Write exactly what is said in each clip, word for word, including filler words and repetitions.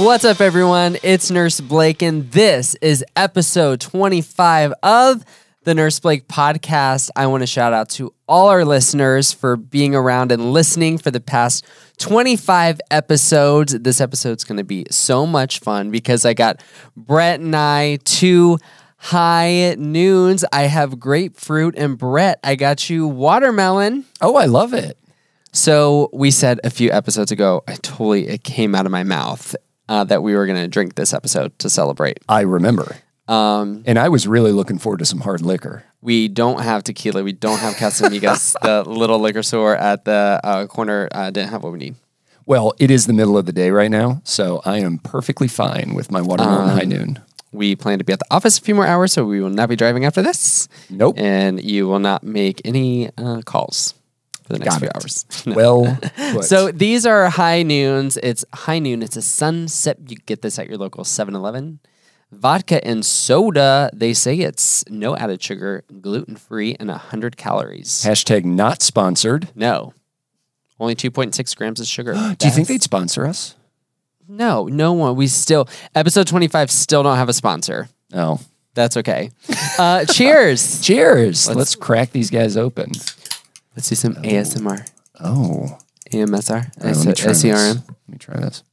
What's up, everyone? It's Nurse Blake, and this is episode twenty-five of the Nurse Blake podcast. I want to shout out to all our listeners for being around and listening for the past twenty-five episodes. This episode's going to be so much fun because I got Brett and I two high noons. I have grapefruit, and Brett, I got you watermelon. Oh, I love it. So we said a few episodes ago, I totally, it came out of my mouth uh, that we were going to drink this episode to celebrate. I remember. Um, and I was really looking forward to some hard liquor. We don't have tequila. We don't have Casamigos. The little liquor store at the uh, corner uh, didn't have what we need. Well, it is the middle of the day right now, so I am perfectly fine with my watermelon Um, high noon. We plan to be at the office a few more hours, so we will not be driving after this. Nope. And you will not make any uh, calls for the next Got few it. hours. Well put. So these are high noons. It's high noon. It's a sunset. You get this at your local seven eleven. Vodka and soda. They say it's no added sugar, gluten-free, and one hundred calories. Hashtag not sponsored. No. Only two point six grams of sugar. Do you think they'd sponsor us? No, no one. We still, episode twenty-five still don't have a sponsor. Oh. That's okay. Uh, cheers. Cheers. Let's- Let's, crack these guys open. Let's do some A S M R. Oh. A M S R. All right, let me try S E R this. M. Let me try this.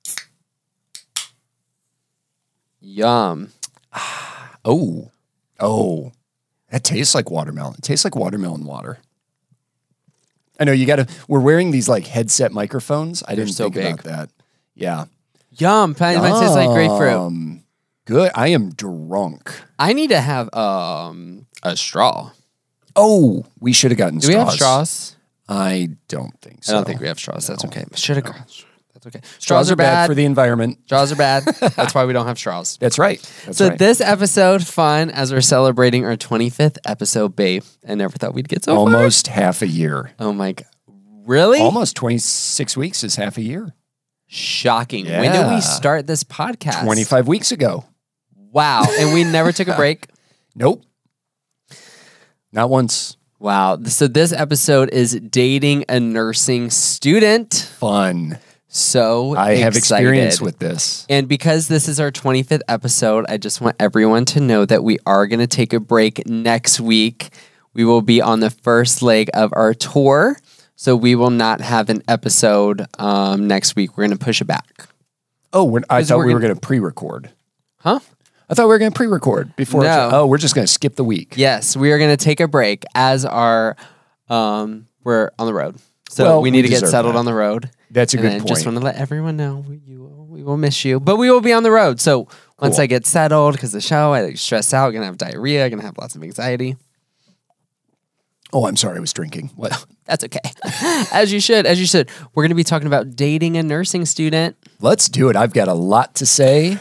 Yum. Oh. Oh. That tastes like watermelon. It tastes like watermelon water. I know you got to, we're wearing these like headset microphones. I They're didn't so think big. about that. Yeah. Yum. It might taste like grapefruit. Um, good. I am drunk. I need to have um a straw. Oh, we should have gotten Do straws. we have straws? I don't think so. I don't think we have straws. That's No. okay. Should have gone. That's okay. Straws, Straws are bad. for the environment. straws are bad. That's why we don't have straws. That's right. That's So right. this episode, fun as we're celebrating our twenty-fifth episode, babe. I never thought we'd get so far. Almost half a year. Oh my god. Really? Almost twenty-six weeks is half a year. Shocking. When did Yeah. we start this podcast? twenty-five weeks ago. Wow. And we never took a break. Nope. Not once. Wow. So this episode is dating a nursing student. Fun. So I have excited. experience with this. And because this is our twenty-fifth episode, I just want everyone to know that we are going to take a break next week. We will be on the first leg of our tour. So we will not have an episode um, next week. We're going to push it back. Oh, we're, I 'Cause thought we're we were gonna- going to pre-record. Huh? I thought we were going to pre-record before. No. Oh, we're just going to skip the week. Yes, we are going to take a break as our, um, we're on the road. So Well, we need we to get deserve settled that. on the road. That's a And good I point. just want to let everyone know we, you will, we will miss you, but we will be on the road. So once Cool. I get settled, because the show, I like, stress out, gonna have diarrhea, gonna have lots of anxiety. Oh, I'm sorry. I was drinking. What? That's okay. As you should, as you should. We're gonna be talking about dating a nursing student. Let's do it. I've got a lot to say.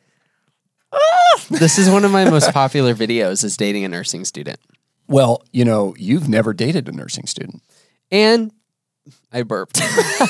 This is one of my most popular videos is dating a nursing student. Well, you know, you've never dated a nursing student. And I burped.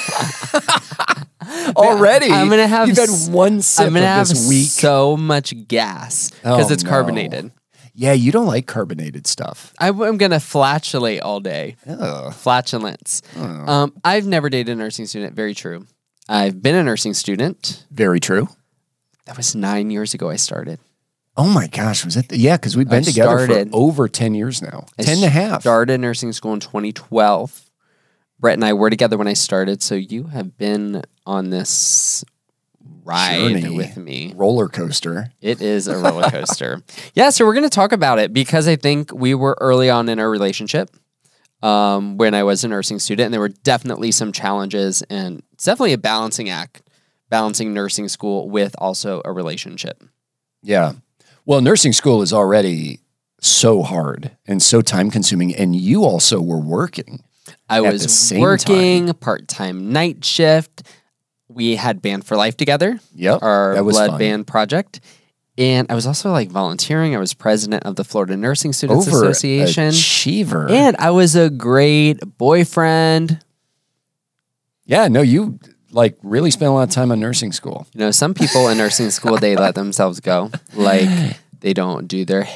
Already? I'm gonna have You've had s- one sip I'm gonna of have this week. so much gas because Oh, it's no. carbonated. Yeah, you don't like carbonated stuff. I, am gonna flatulate all day. Ugh. Flatulence. Um, I've never dated a nursing student. Very true. I've been a nursing student. Very true. That was nine years ago. I started. Oh my gosh, was it? The, yeah, because we've been I together started- for over ten years now. I ten and a half. Started nursing school in twenty twelve. Brett and I were together when I started, so you have been on this ride Journey. with me. Roller coaster. It is a roller coaster. Yeah, so we're going to talk about it because I think we were early on in our relationship um, when I was a nursing student, and there were definitely some challenges, and it's definitely a balancing act, balancing nursing school with also a relationship. Yeah. Well, nursing school is already so hard and so time consuming, and you also were working. I At the was same working part-time night shift. We had Band for Life together, Yep. our that was blood fun. band project. And I was also like volunteering. I was president of the Florida Nursing Students Association. Overachiever. And I was a great boyfriend. Yeah, no, you like really spent a lot of time on nursing school. You know, some people in nursing school, they let themselves go. Like they don't do their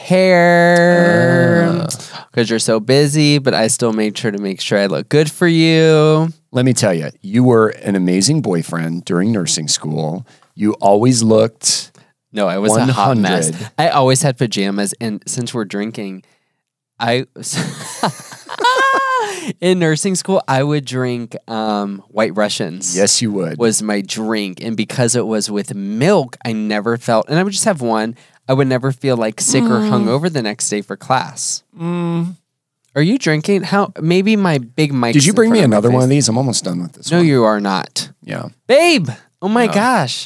hair because you're so busy, but I still made sure to make sure I look good for you. Let me tell you, you were an amazing boyfriend during nursing school. You always looked No, I was one a hot hundred. mess. I always had pajamas, and since we're drinking, I in nursing school I would drink um, White Russians. Yes, you would. Was my drink, and because it was with milk, I never felt, and I would just have one. I would never feel like sick mm. or hungover the next day for class. Mm. Are you drinking? How? Maybe my big mic. Did you bring me another one of these? I'm almost done with this no, one. No, you are not. Yeah. Babe! Oh my no. gosh.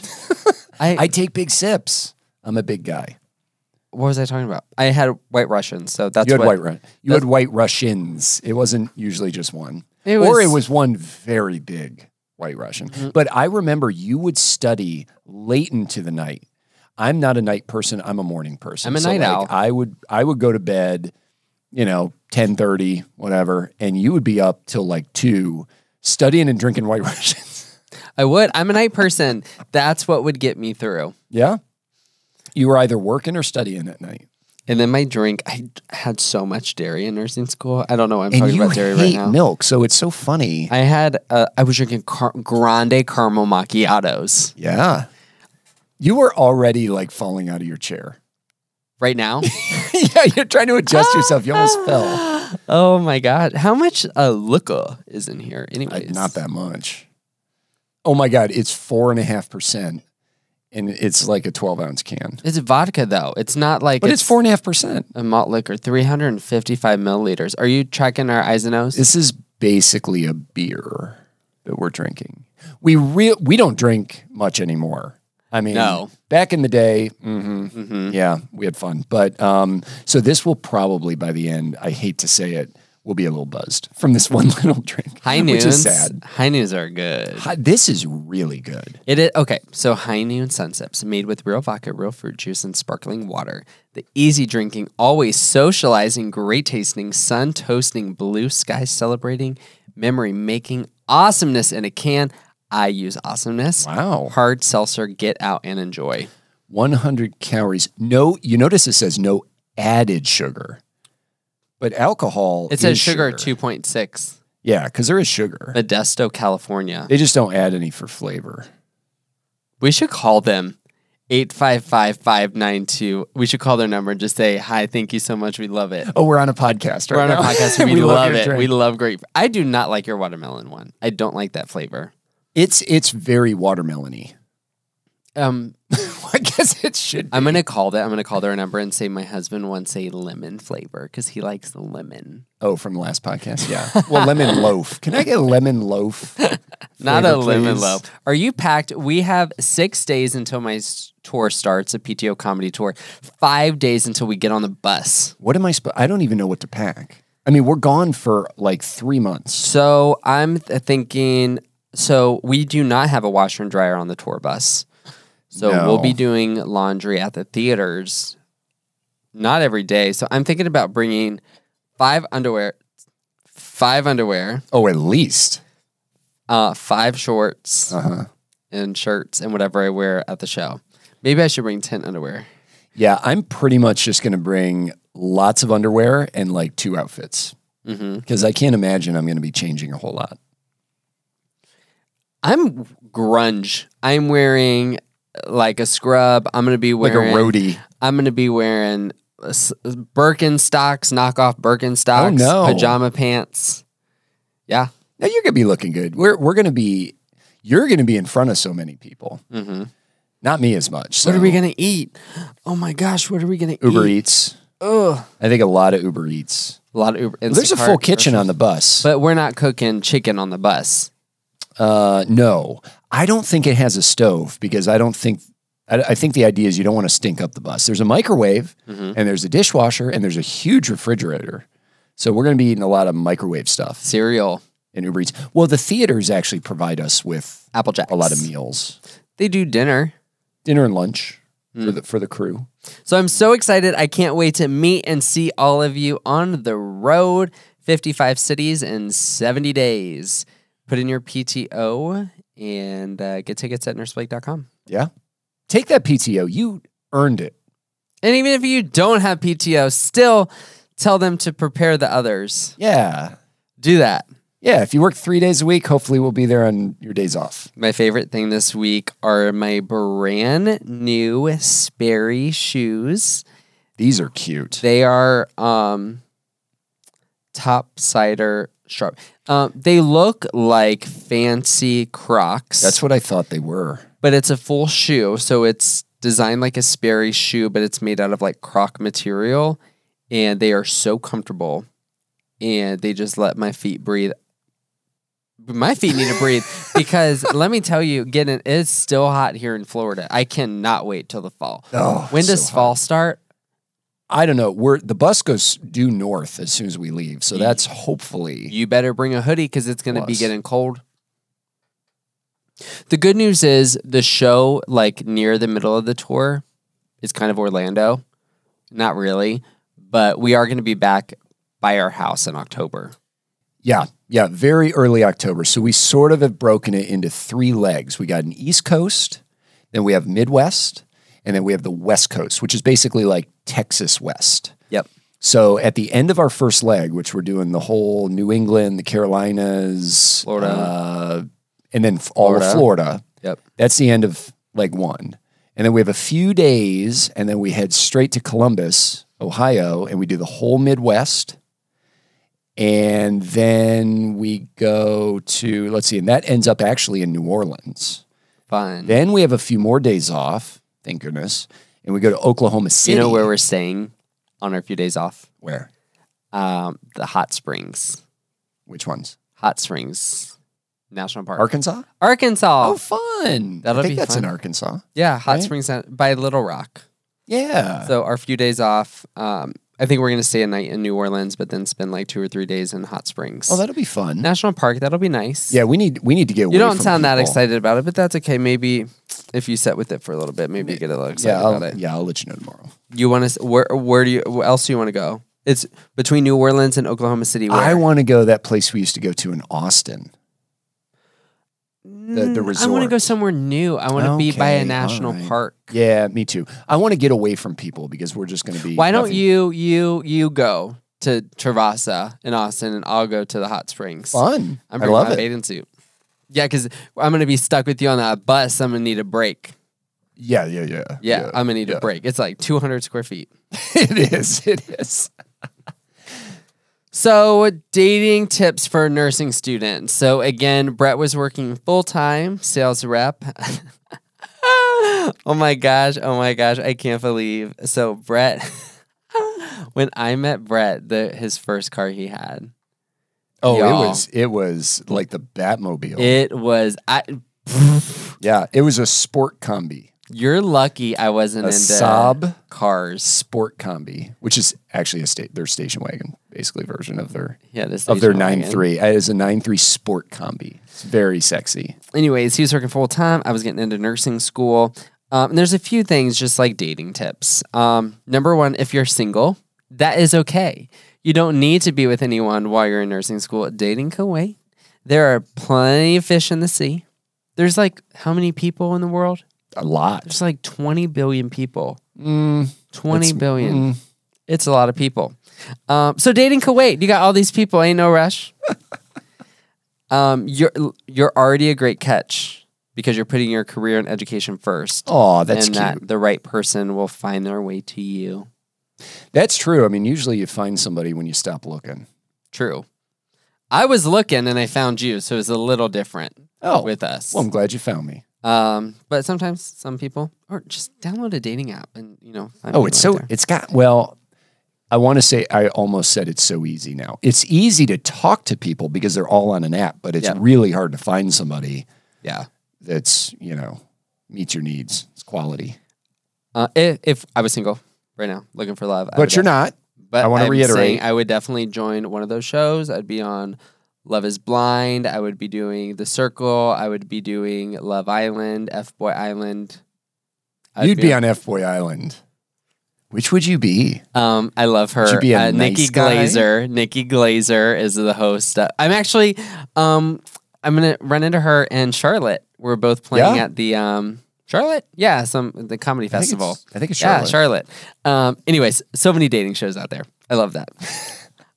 I, I take big sips. I'm a big guy. What was I talking about? I had White Russians, so that's you had what... White Ru- You had White Russians. It wasn't usually just one. It was, or it was one very big White Russian. Mm-hmm. But I remember you would study late into the night. I'm not a night person. I'm a morning person. I'm a so night like, owl. I would, I would go to bed, you know, ten thirty, whatever, and you would be up till like two studying and drinking White Russians. I would. I'm a night person. That's what would get me through. Yeah? You were either working or studying at night. And then my drink, I had so much dairy in nursing school. I don't know why I'm and talking you about dairy hate right now. milk, so it's so funny. I had, uh, I was drinking car- grande caramel macchiatos. Yeah. You were already like falling out of your chair. Right now? Yeah, you're trying to adjust yourself. You almost fell. Oh my God. How much uh, liquor is in here anyways? Uh, not that much. Oh my God, it's four and a half percent. And it's like a twelve ounce can. It's vodka though. It's not like But it's four and a half percent. A malt liquor, three hundred fifty-five milliliters. Are you tracking our eyes and nose? This is basically a beer that we're drinking. We re- we don't drink much anymore. I mean, no. Back in the day, mm-hmm, mm-hmm. yeah, we had fun. But um, so this will probably, by the end, I hate to say it, we'll be a little buzzed from this one little drink. High Noons. Which is sad. High Noons are good. High, this is really good. It is, okay, so High Noon Sunsips, made with real vodka, real fruit juice, and sparkling water. The easy drinking, always socializing, great tasting, sun toasting, blue sky celebrating, memory making, awesomeness in a can. I use awesomeness. Wow. Hard seltzer, get out and enjoy. one hundred calories. No, you notice it says no added sugar. But alcohol It says is sugar, sugar. two point six. Yeah, because there is sugar. Modesto, California. They just don't add any for flavor. We should call them eight five five, five nine two. We should call their number and just say, hi, thank you so much. We love it. Oh, we're on a podcast right We're on now. a podcast. We, We love love, your it. drink. We love grape. I do not like your watermelon one. I don't like that flavor. It's it's very watermelon-y. Um, I guess it should be. I'm going to call that. I'm going to call their number and say my husband wants a lemon flavor because he likes the lemon. Oh, from the last podcast? Yeah. Well, lemon loaf. Can I get a lemon loaf? Not flavor, a lemon please? loaf. Are you packed? We have six days until my s- tour starts, a P T O comedy tour. Five days until we get on the bus. What am I supposed? I don't even know what to pack. I mean, we're gone for like three months. So I'm th- thinking, so we do not have a washer and dryer on the tour bus. So No. we'll be doing laundry at the theaters, not every day. So I'm thinking about bringing five underwear, five underwear, Oh, at least. uh, five shorts, Uh-huh. and shirts and whatever I wear at the show. Maybe I should bring ten underwear. Yeah, I'm pretty much just going to bring lots of underwear and like two outfits because I can't imagine I'm going to be changing a whole lot. I'm grunge. I'm wearing like a scrub. I'm going to be Like a wearing roadie. I'm going to be wearing uh, s- Birkenstocks, knockoff Birkenstocks, Oh, no. pajama pants. Yeah. Now you're going to be looking good. We're we're going to be, you're going to be in front of so many people. Mm-hmm. Not me as much. So. What are we going to eat? Oh my gosh, what are we going to eat? Uber Eats. Ugh. I think a lot of Uber Eats. A lot of Uber. There's a Instacart full kitchen groceries. on the bus. But we're not cooking chicken on the bus. Uh, no, I don't think it has a stove because I don't think, I, I think the idea is you don't want to stink up the bus. There's a microwave Mm-hmm. and there's a dishwasher and there's a huge refrigerator. So we're going to be eating a lot of microwave stuff Cereal. in Uber Eats. Well, the theaters actually provide us with Apple Jacks. a lot of meals, They do dinner. dinner and lunch Mm. for the for the crew. So I'm so excited. I can't wait to meet and see all of you on the road. fifty-five cities in seventy days. Put in your P T O and uh, get tickets at nurse blake dot com. Yeah, take that P T O. You earned it. And even if you don't have P T O, still tell them to prepare the others. Yeah, Do that. Yeah, if you work three days a week, hopefully we'll be there on your days off. My favorite thing this week are my brand new Sperry shoes. These are cute. They are um, top cider sharp. Um, they look like fancy Crocs. That's what I thought they were. But it's a full shoe, so it's designed like a Sperry shoe, but it's made out of like Croc material, and they are so comfortable, and they just let my feet breathe. My feet need to breathe because let me tell you, getting it's still hot here in Florida. I cannot wait till the fall. Oh, when does so fall hot. start? I don't know. We're the bus goes due north as soon as we leave, so You- that's hopefully. You better bring a hoodie because it's going to be Plus. getting cold. The good news is the show, like near the middle of the tour, is kind of Orlando. Not really, but we are going to be back by our house in October. Yeah, yeah, very early October. So we sort of have broken it into three legs. We got an East Coast, then we have Midwest, and then we have the West Coast, which is basically like Texas West. Yep. So at the end of our first leg, which we're doing the whole New England, the Carolinas, Florida. uh, and then f- all Florida. of Florida. Yep. That's the end of leg one. And then we have a few days, and then we head straight to Columbus, Ohio, and we do the whole Midwest. And then we go to, let's see, and that ends up actually in New Orleans. Fun. Then we have a few more days off, thank goodness. And we go to Oklahoma City. You know where we're staying on our few days off? Where? Um, the Hot Springs. Which ones? Hot Springs National Park. Arkansas? Arkansas. Oh, fun. That'll I think be that's fun. in Arkansas. Yeah, Hot Right? Springs by Little Rock. Yeah. So our few days off, um, I think we're going to stay a night in New Orleans, but then spend like two or three days in Hot Springs. Oh, that'll be fun. National Park, that'll be nice. Yeah, we need we need to get away You don't from sound that people. excited about it, but that's okay. Maybe if you sit with it for a little bit, maybe you get a little excited Yeah, I'll, about it. yeah, I'll let you know tomorrow. You want to, where, where do you, where else do you want to go? It's between New Orleans and Oklahoma City. Where? I want to go that place we used to go to in Austin. the, the Mm, resort. I want to go somewhere new. I want to be by a Okay, national all right. park. Yeah, me too. I want to get away from people because we're just going to be. Why don't nothing- you you you go to Travasa in Austin, and I'll go to the hot springs. Fun. I'm I bringing love my it. bathing suit. Yeah, because I'm gonna be stuck with you on that bus. I'm gonna need a break. Yeah, yeah, yeah. Yeah, I'm gonna need yeah. a break. It's like two hundred square feet. It is. It is. So, dating tips for nursing students. So, again, Brett was working full time sales rep. Oh my gosh. Oh my gosh. I can't believe. So, Brett, when I met Brett, the his first car he had, Oh, Y'all. it was. It was like the Batmobile. it was. I. yeah, it was a sport combi, You're lucky I wasn't a into Saab cars. sport combi, which is actually a state their station wagon, basically version of their Yeah, this of their station nine wagon. three. It is a nine three sport combi. It's very sexy. Anyways, he was working full time. I was getting into nursing school. Um, and there's a few things just like dating tips. Um, number one, if you're single, that is okay. You don't need to be with anyone while you're in nursing school. Dating can wait. There are plenty of fish in the sea. There's like how many people in the world? A lot. There's like twenty billion people. Mm, twenty it's- billion. mm. It's a lot of people. Um, so dating can wait. You got all these people. Ain't no rush. um, you're you're already a great catch because you're putting your career and education first. Oh, that's and cute. that the right person will find their way to you. That's true. I mean, usually you find somebody when you stop looking. True. I was looking and I found you, so it was a little different Oh, with us. well, I'm glad you found me. Um, but sometimes some people, or just download a dating app and you know. Find Oh, people it's out so, there. it's got, well, I want to say, I almost said it's so easy now. It's easy to talk to people because they're all on an app, but it's Yeah. really hard to find somebody yeah. that's, you know, meets your needs. It's quality. Uh, if, if I was single right now, looking for love, I would But you're def- not. But I wanna I'm reiterate. saying I would definitely join one of those shows. I'd be on Love is Blind. I would be doing The Circle. I would be doing Love Island, F Boy Island. I'd You'd be on F Boy Island. Which would you be? Um, I love her. Would you be a uh, Nikki nice guy? Glazer. Nikki Glazer is the host. Uh, I'm actually, um, I'm gonna run into her and Charlotte. We're both playing Yeah? at the um, Charlotte. Yeah, some the comedy I think festival. it's- I think it's Yeah, Charlotte. Charlotte. Um, anyways, so many dating shows out there. I love that.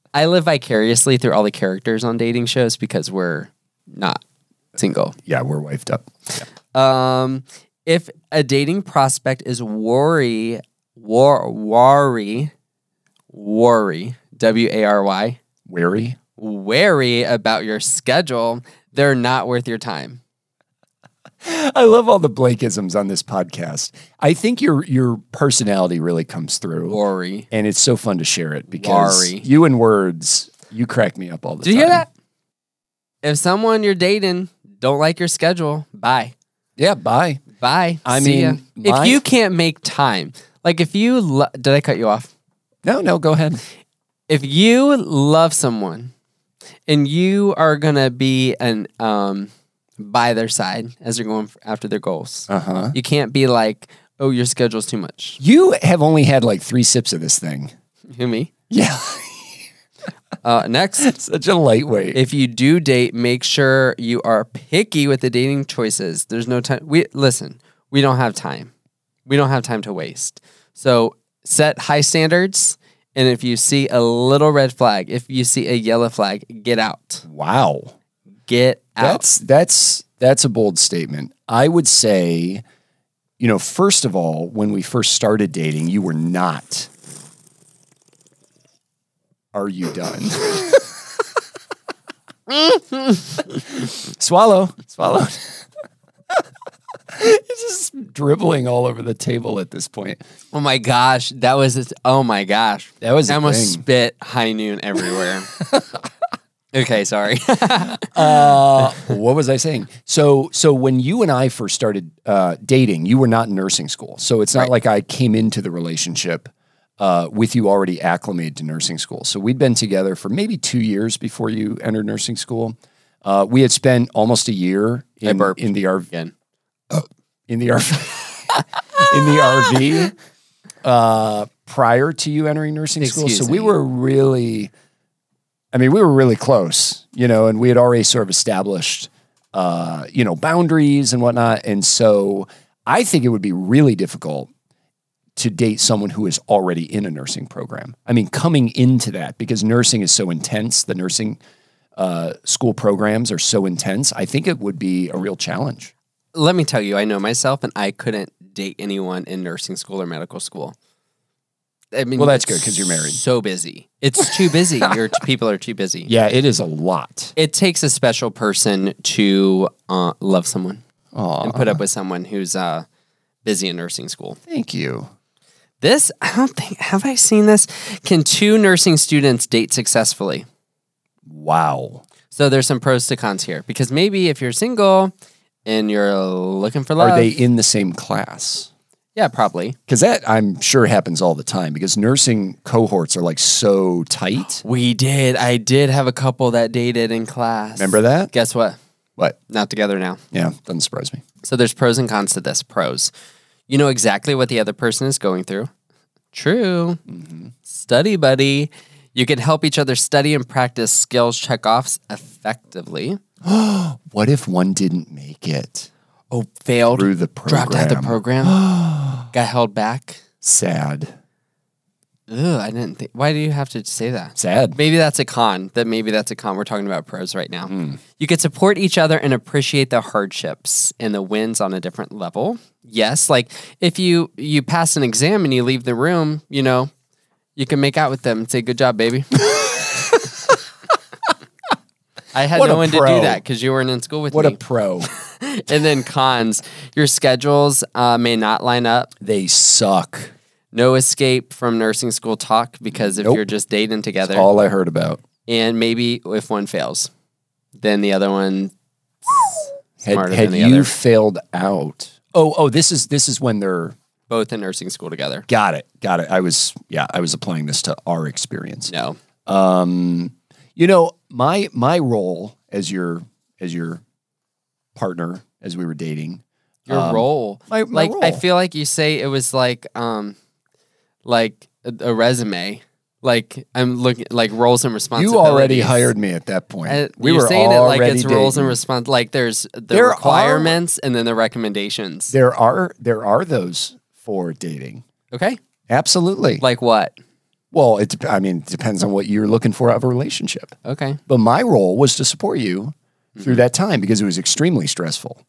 I live vicariously through all the characters on dating shows because we're not single. Yeah, we're wifed up. Yeah. Um, if a dating prospect is worry, war, worry, worry, W A R Y, Wary? wary about your schedule, they're not worth your time. I love all the Blakeisms on this podcast. I think your your personality really comes through. Worry. And it's so fun to share it because Worry. you and words, you crack me up all the Do time. you hear that? If someone you're dating don't like your schedule, bye. Yeah, bye. Bye. I See mean, ya. my- if you can't make time, like if you, lo- did I cut you off? No, no, go ahead. If you love someone and you are going to be an, um, by their side as they're going after their goals, Uh-huh. you can't be like, oh, your schedule's too much. You have only had like three sips of this thing. Who, me? Yeah. Uh, next, Such a lightweight. if you do date, make sure you are picky with the dating choices. There's no time. We listen, we don't have time. We don't have time to waste. So set high standards. And if you see a little red flag, if you see a yellow flag, get out. Wow. Get out. That's that's that's a bold statement. I would say, you know, first of all, when we first started dating, you were not. Are you done? Swallow. Swallow. It's just dribbling all over the table at this point. Oh my gosh, that was it. Oh my gosh, That was I a almost thing. spit high noon everywhere. Okay, sorry. Uh, what was I saying? So, so when you and I first started uh, dating, you were not in nursing school. So it's not Right. like I came into the relationship uh, with you already acclimated to nursing school. So we'd been together for maybe two years before you entered nursing school. Uh, we had spent almost a year I in, burped. in the R V. Again. In the R V. in the R V uh, prior to you entering nursing school. Excuse So we me. were really, I mean, we were really close, you know, and we had already sort of established, uh, you know, boundaries and whatnot. And so I think it would be really difficult to date someone who is already in a nursing program. I mean, coming into that, because nursing is so intense, the nursing uh, school programs are so intense, I think it would be a real challenge. Let me tell you, I know myself, and I couldn't date anyone in nursing school or medical school. I mean, Well, that's it's good 'cause you're married. So busy. It's too busy. Your people are too busy. Yeah, it is a lot. It takes a special person to uh, love someone Aw, and put up with someone who's uh, busy in nursing school. thank you. This, I don't think, have I seen this? Can two nursing students date successfully? Wow. So there's some pros to cons here because maybe if you're single and you're looking for love, Are they in the same class? yeah, probably. Because that I'm sure happens all the time because nursing cohorts are like so tight. We did. I did have a couple that dated in class. Remember that? Guess what? What? Not together now. Yeah, doesn't surprise me. So there's pros and cons to this. Pros. You know exactly what the other person is going through. True. Study buddy. You can help each other study and practice skills check-offs effectively. What if one didn't make it Oh, failed. through the program? Dropped out the program. Got held back. Sad. Ugh, I didn't think. Why do you have to say that? Sad. Maybe that's a con. That maybe that's a con. We're talking about pros right now. Hmm. You could support each other and appreciate the hardships and the wins on a different level. Yes, like if you you pass an exam and you leave the room, you know, you can make out with them and say, "Good job, baby." I had What no a one to pro. do that because you weren't in school with What me. a pro. And then cons: your schedules uh, may not line up. They suck. No escape from nursing school talk because if Nope. you're just dating together, That's all I heard about. and maybe if one fails, then the other one Had, smarter had than the you other. failed out? Oh, oh, this is this is when they're Both in nursing school together. got it, got it. I was yeah, I was applying this to our experience. No. Um, you know, my my role as your as your partner as we were dating. Your um, role. my- my like I role. feel like you say it was like um like a, a resume. Like I'm looking like roles and You responsibilities. already hired me at that point. Uh, we you're were saying it like already it's roles and dating. response. Like there's the There are- requirements and then the recommendations. There are there are those for dating. Okay. Absolutely. Like what? Well, it. dep- I mean, it depends on what you're looking for out of a relationship. Okay. But my role was to support you through that time because it was extremely stressful.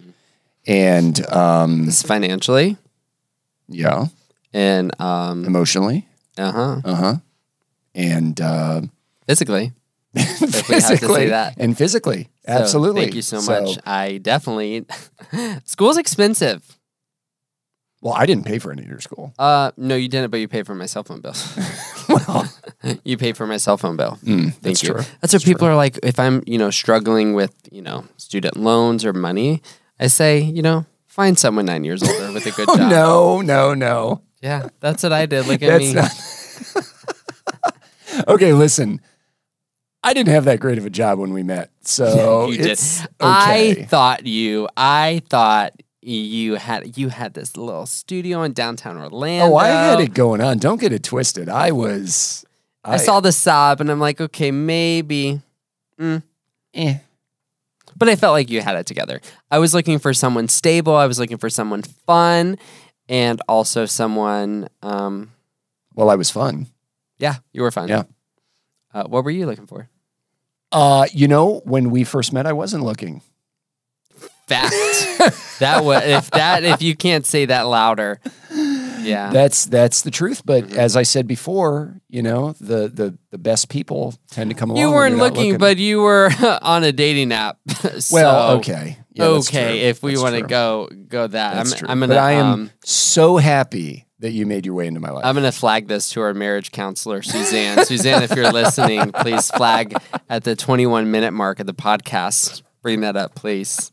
And um, This is financially yeah, and um, emotionally, uh huh, uh huh, and uh, physically. physically, that. and physically, So, absolutely. Thank you so, much. I definitely. School's expensive. Well, I didn't pay for any of your school. Uh, no, you didn't, but you paid for my cell phone bill. Well, You paid for my cell phone bill. mm, Thank that's you. true. That's what people are like. If I'm, you know, struggling with, you know, student loans or money, I say, you know, find someone nine years older with a good Oh, job. no, no, no. Yeah, that's what I did. Look at me. That's not. Okay, listen. I didn't have that great of a job when we met, so You did. it's okay. I thought you. I thought you had you had this little studio in downtown Orlando. oh, I had it going on. Don't get it twisted. I was. I, saw the sob, and I'm like, okay, maybe. Mm. Eh. But I felt like you had it together. I was looking for someone stable. I was looking for someone fun, and also someone. Um, Well, I was fun. yeah, you were fun. Yeah. Uh, what were you looking for? Uh, you know, when we first met, I wasn't looking. Fact. that was if that if you can't say that louder. Yeah. That's that's the truth. But as I said before, you know, the the the best people tend to come along. You when weren't you're not looking, but you were on a dating app. So, well, okay, Yeah, that's okay. true. If we That's want to true. go go that, That's I'm true. I'm gonna but I am um, so happy that you made your way into my life. I'm gonna flag this to our marriage counselor, Suzanne. Suzanne, if you're listening, please flag at the twenty-one minute mark of the podcast. Bring that up, please.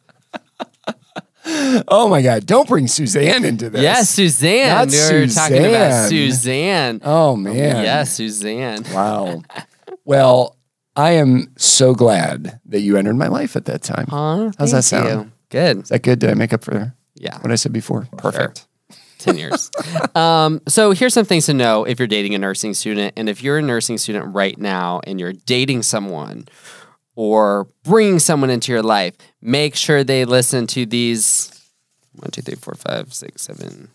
Oh my God! Don't bring Suzanne into this. Yes, Suzanne. Not we were talking about Suzanne. Suzanne. Oh man. Yes, Suzanne. Wow. Well, I am so glad that you entered my life at that time. Huh? How's that Thank sound? you. Good. Is that good? Did I make up for Yeah. what I said before? Perfect. ten years. Um, so here's some things to know if you're dating a nursing student. And if you're a nursing student right now and you're dating someone or bringing someone into your life, make sure they listen to these one, two, three, four, five, six, seven,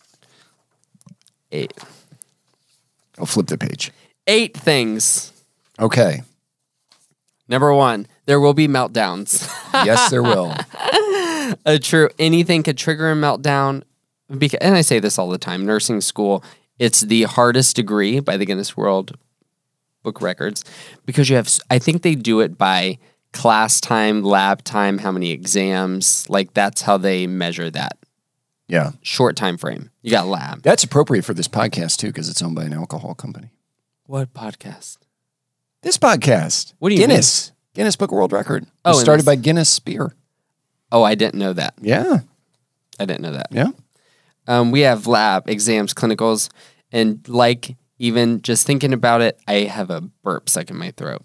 eight. I'll flip the page. Eight things. Okay. Number one, there will be meltdowns. Yes, there will. Uh, true. Anything could trigger a meltdown. Because, and I say this all the time, nursing school, it's the hardest degree by the Guinness World Book Records because you have, I think they do it by class time, lab time, how many exams. Like that's how they measure that Yeah. short time frame. You got lab. That's appropriate for this podcast too, because it's owned by an alcohol company. What podcast? This podcast. What do you Guinness. Guinness Book of World Record. It Oh, was and started this- by Guinness Beer. Oh, I didn't know that. Yeah. I didn't know that. Yeah. Um, we have lab, exams, clinicals, and like even just thinking about it, I have a burp stuck in my throat.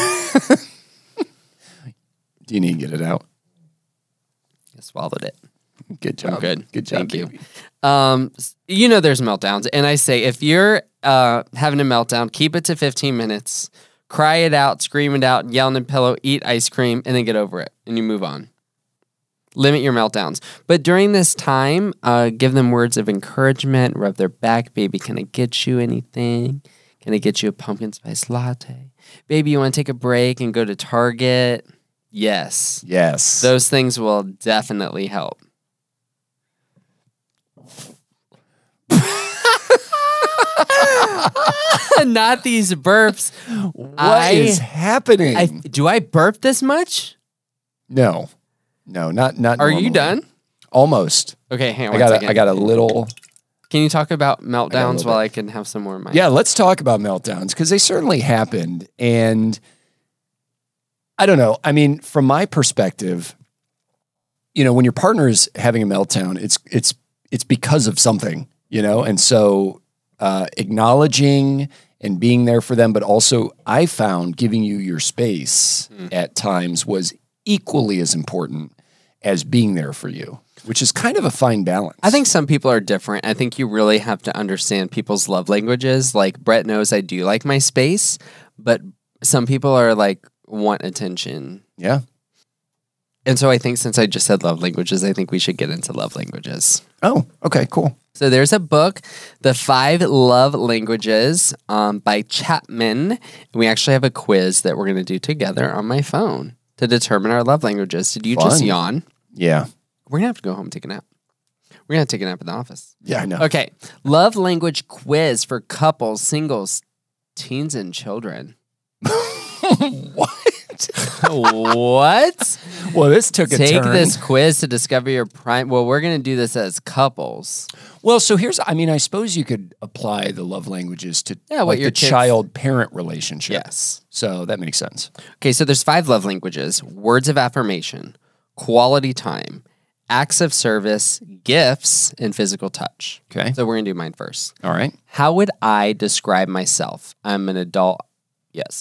Do you need to get it out? I swallowed it. Good job. I'm good. Good job. Thank you. baby. Um, s- you know there's meltdowns, and I say if you're uh, having a meltdown, keep it to fifteen minutes. Cry it out, scream it out, yell in a pillow, eat ice cream, and then get over it, and you move on. Limit your meltdowns. But during this time, uh, give them words of encouragement, rub their back. Baby, can I get you anything? Can I get you a pumpkin spice latte? Baby, you want to take a break and go to Target? Yes. Yes. Those things will definitely help. Not these burps. What is I- happening? I, do I burp this much? no. No, not not Are normally. you done? Almost. Okay, hang on. I one got second. a, I got a little. Can you talk about meltdowns little while bit. I can have some more in my Yeah, let's talk about meltdowns because they certainly happened. And I don't know. I mean, from my perspective, you know, when your partner is having a meltdown, it's it's it's because of something, you know, and so uh, acknowledging and being there for them, but also I found giving you your space Mm. at times was equally as important as being there for you, which is kind of a fine balance. I think some people are different. I think you really have to understand people's love languages. Like Brett knows I do like my space, but some people are like want attention. Yeah. And so I think since I just said love languages, I think we should get into love languages. Oh, okay, cool. So there's a book, The Five Love Languages um, by Chapman. And we actually have a quiz that we're going to do together on my phone to determine our love languages. Did you Fun. just yawn? Yeah. We're going to have to go home and take a nap. We're going to take a nap in the office. Yeah, I know. Okay. Love language quiz for couples, singles, teens, and children. What? What? Well, this took a Take turn. this quiz to discover your prime. Well, we're going to do this as couples. Well, so here's, I mean, I suppose you could apply the love languages to Yeah, what like your the kids- child-parent relationship. Yes. So that makes sense. Okay, so there's five love languages: words of affirmation, quality time, acts of service, gifts, and physical touch. Okay. So we're going to do mine first. All right. How would I describe myself? I'm an adult. Yes.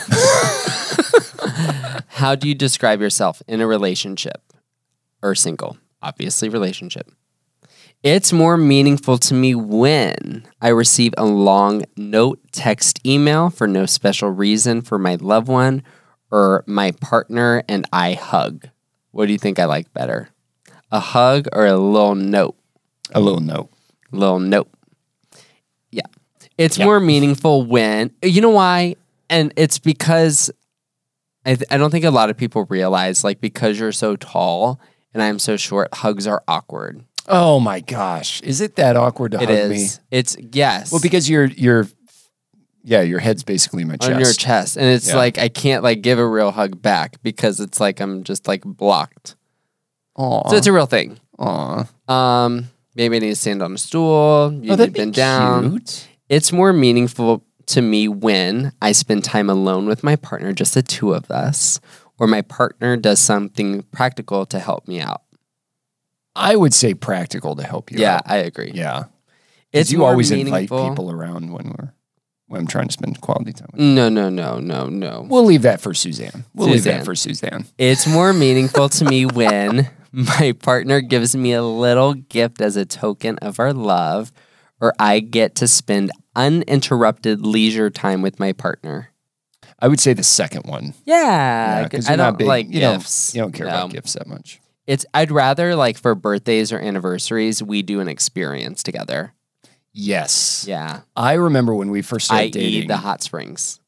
How do you describe yourself in a relationship or single? Obviously, relationship. It's more meaningful to me when I receive a long note, text, email for no special reason for my loved one or my partner and I hug. What do you think I like better? A hug or a little note? A little note. Little note. Yeah. It's Yeah. more meaningful when, you know why? And it's because I, th- I don't think a lot of people realize, like, because you're so tall and I'm so short, hugs are awkward. Oh my gosh. Is it that awkward to It hug is. me? It's, yes. Well, because you're, you're, yeah, your head's basically in my chest. on your chest. And it's Yeah. like, I can't, like, give a real hug back because it's like I'm just, like, blocked. Aw. So it's a real thing. Aw. Um, maybe I need to stand on a stool. You Oh, need that'd to be bend down. cute. It's more meaningful to me when I spend time alone with my partner, just the two of us, or my partner does something practical to help me out. I would say practical to help you Yeah, out. I agree. Yeah. It's Because you more always invite meaningful- people around when we're when I'm trying to spend quality time with you. No, no, no, no, no. We'll leave that for Suzanne. We'll leave Suzanne. that for Suzanne. It's more meaningful to me when my partner gives me a little gift as a token of our love, or I get to spend uninterrupted leisure time with my partner. I would say the second one. Yeah, because I you're don't not big. like you gifts. Don't, you don't care No. about gifts that much. It's I'd rather, like, for birthdays or anniversaries, we do an experience together. Yes. Yeah, I remember when we first I started dating. E the hot springs.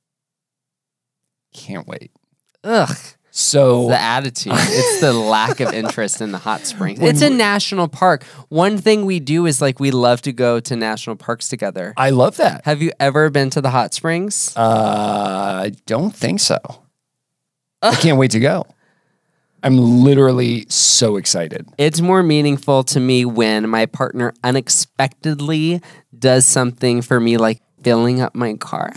Can't wait. Ugh, So the attitude. It's the lack of interest in the hot springs. When It's a we- national park. One thing we do is, like, we love to go to national parks together. I love that. Have you ever been to the hot springs? Uh, I don't think so. I can't wait to go. I'm literally so excited. It's more meaningful to me when my partner unexpectedly does something for me, like filling up my car,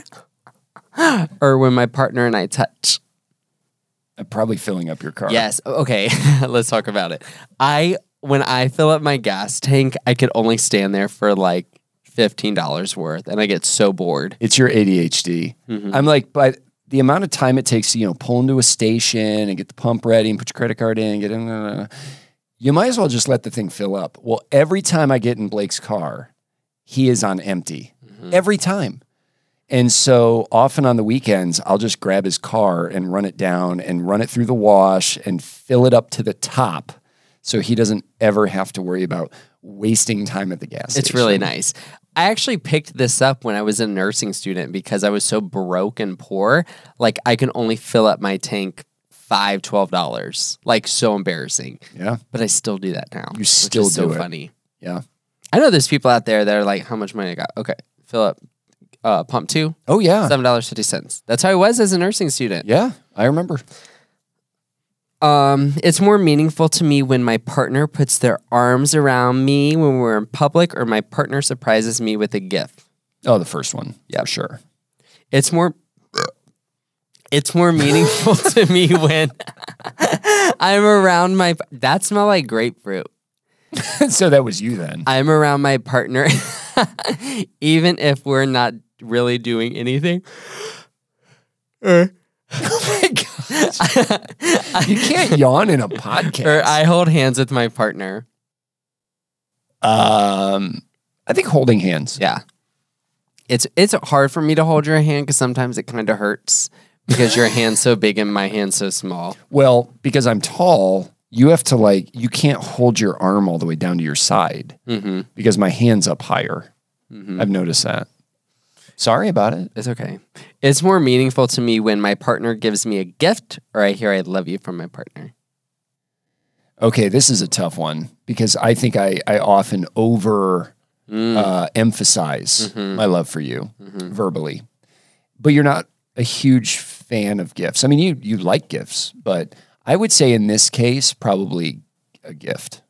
or when my partner and I touch. I'm probably filling up your car. Yes. Okay. Let's talk about it. I when I fill up my gas tank, I could only stand there for like fifteen dollars worth, and I get so bored. It's your A D H D. Mm-hmm. I'm like, but the amount of time it takes to, you know, pull into a station and get the pump ready and put your credit card in, get in, uh, you might as well just let the thing fill up. Well, every time I get in Blake's car, he is on empty. Mm-hmm. Every time. And so often on the weekends, I'll just grab his car and run it down and run it through the wash and fill it up to the top so he doesn't ever have to worry about wasting time at the gas station. It's really nice. I actually picked this up when I was a nursing student because I was so broke and poor. Like, I can only fill up my tank five, twelve dollars. Like, so embarrassing. Yeah. But I still do that now. You still which is so do it. funny. Yeah. I know there's people out there that are like, how much money I got? Okay, fill up uh, pump two, Oh, yeah. seven dollars and fifty cents. That's how I was as a nursing student. Yeah. I remember. Um, it's more meaningful to me when my partner puts their arms around me when we're in public, or my partner surprises me with a gift. Oh, the first one. Yeah. For sure. It's more it's more meaningful to me when I'm around my that smell like grapefruit. So that was you then. I'm around my partner even if we're not really doing anything. Oh my gosh. You can't yawn in a podcast. Or I hold hands with my partner. um, I think holding hands. Yeah. It's it's hard for me to hold your hand because sometimes it kind of hurts because your hand's so big and my hand's so small. Well, because I'm tall, you have to like, you can't hold your arm all the way down to your side Mm-hmm. because my hand's up higher. Mm-hmm. I've noticed that. Sorry about it. It's okay. It's more meaningful to me when my partner gives me a gift or I hear I love you from my partner. Okay, this is a tough one because I think I, I often over Mm. uh, emphasize Mhm. my love for you Mhm. verbally. But you're not a huge fan of gifts. I mean, you you like gifts, but I would say in this case, probably a gift.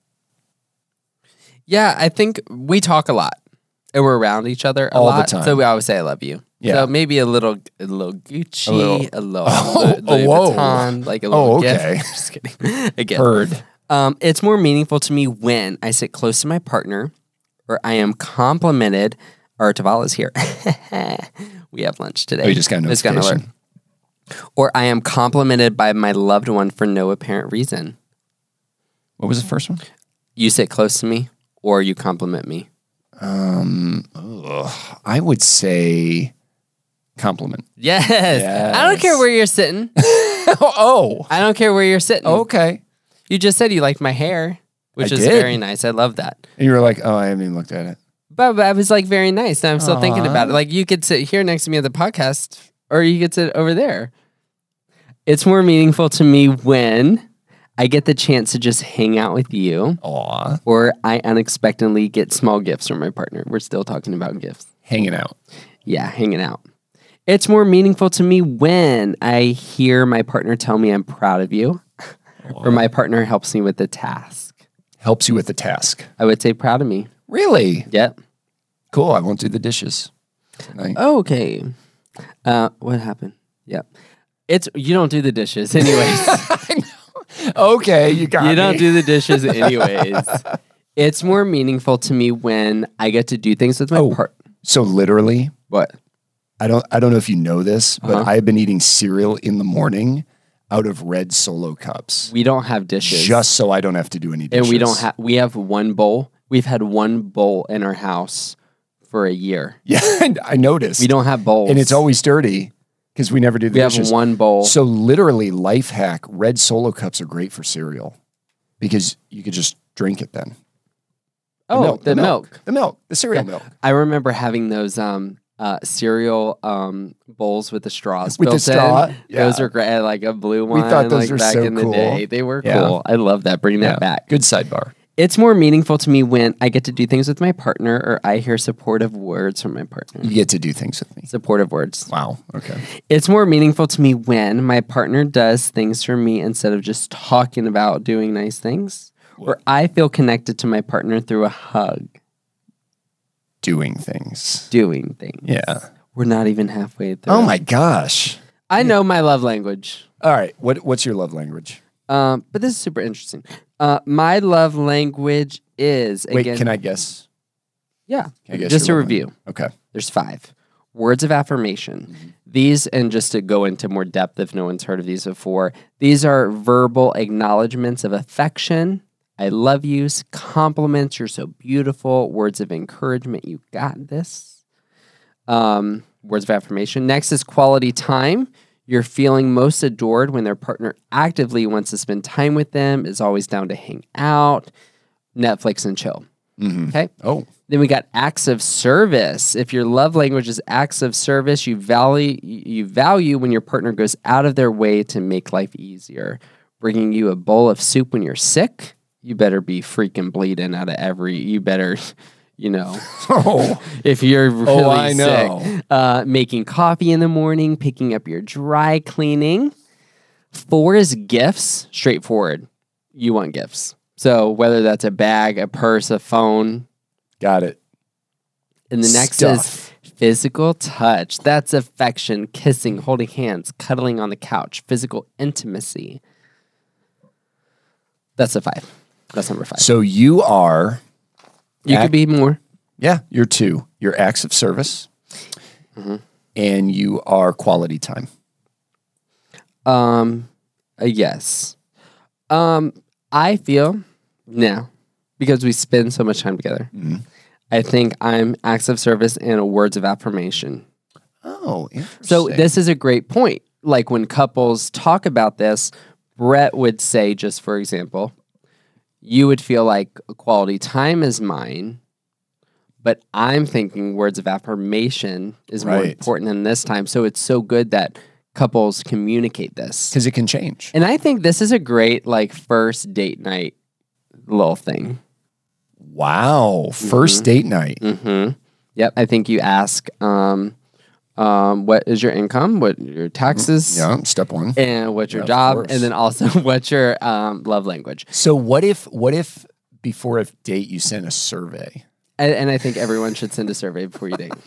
Yeah, I think we talk a lot and we're around each other a All the lot. time. So we always say I love you. Yeah. So maybe a little a little Gucci, A little- a little, Oh, Louis whoa. Vuitton, like a little Oh, gift. okay. Just kidding. A gift. Heard. Um, it's more meaningful to me when I sit close to my partner or I am complimented. Or Tavalla's here. We have lunch today. Oh, you just got a Just got an alert. notification. Or I am complimented by my loved one for no apparent reason. What was the first one? You sit close to me or you compliment me. Um, ugh, I would say compliment. Yes. I don't care Yes. where you're sitting. oh, I don't care where you're sitting. okay. You just said you liked my hair, which I is did. very nice. I love that. And you were like, oh, I haven't even looked at it. But, but I was like very nice. And I'm still thinking about it. Aw. Like you could sit here next to me at the podcast or you could sit over there. It's more meaningful to me when I get the chance to just hang out with you Aw, or I unexpectedly get small gifts from my partner. We're still talking about gifts. hanging out. Yeah, hanging out. It's more meaningful to me when I hear my partner tell me I'm proud of you or my partner helps me with the task. Helps you with the task. I would say proud of me. Really? Yep. Cool. I won't do the dishes tonight. Okay. Uh, what happened? Yep. It's you don't do the dishes anyways. Okay, you got You me. don't do the dishes anyways. It's more meaningful to me when I get to do things with my Oh. part. So literally, What? I don't I don't know if you know this, but Uh-huh. I've been eating cereal in the morning out of red Solo cups. We don't have dishes. Just so I don't have to do any dishes. and we don't have we have one bowl. We've had one bowl in our house for a year. Yeah, I noticed. We don't have bowls. And it's always dirty because we never do the we dishes. have one bowl. So literally, life hack, red Solo cups are great for cereal because you could just drink it then. oh, the, milk. The milk. The cereal Yeah. milk. I remember having those um uh cereal um bowls with the straws With the built straw? in. Yeah. Those are great. I had, like a blue one. thought those like were back so in the cool. day. They were Yeah. cool. I love that. Bring Yeah. that back. Good sidebar. It's more meaningful to me when I get to do things with my partner or I hear supportive words from my partner. You get to do things with me. Supportive words. Wow. Okay. It's more meaningful to me when my partner does things for me instead of just talking about doing nice things. Or I feel connected to my partner through a hug, Doing things. doing things. Yeah. We're not even halfway through. Oh my gosh. I know my love language. All right. What What's your love language? Um, but this is super interesting. Uh, my love language is Wait, again. can I guess? Yeah. Can I guess Just a your love review. language? Okay. There's five words of affirmation. These, and just to go into more depth, if no one's heard of these before, these are verbal acknowledgments of affection. I love you. Compliments. You're so beautiful. Words of encouragement. You got this. Um, words of affirmation. Next is quality time. You're feeling most adored when their partner actively wants to spend time with them, is always down to hang out, Netflix and chill. Mm-hmm. Okay. Oh. Then we got acts of service. If your love language is acts of service, you value you value when your partner goes out of their way to make life easier. Bringing you a bowl of soup when you're sick, you better be freaking bleeding out of every. You better, you know, Oh. if you're really Oh, I know. sick. Uh, making coffee in the morning, picking up your dry cleaning. Four is gifts. Straightforward. You want gifts. So whether that's a bag, a purse, a phone. Got it. And the next Stuff. is physical touch. That's affection, kissing, holding hands, cuddling on the couch, physical intimacy. That's a five. That's number five. So you are, You act- could be more. yeah, you're two. You're acts of service, Mm-hmm. and you are quality time. Um, uh, yes. Um, I feel now because we spend so much time together. Mhm. I think I'm acts of service and words of affirmation. Oh, interesting. So this is a great point. Like when couples talk about this, Brett would say, just for example, you would feel like quality time is mine, but I'm thinking words of affirmation is more Right. important than this time. So it's so good that couples communicate this. Because it can change. And I think this is a great like first date night little thing. Wow. First date night. Mm-hmm. Yep. I think you ask, um, um, what is your income? What your taxes? Yeah, step one. And what's your Yeah, of job? course. And then also what's your um, love language? So what if what if before a date you sent a survey? And, and I think everyone should send a survey before you date.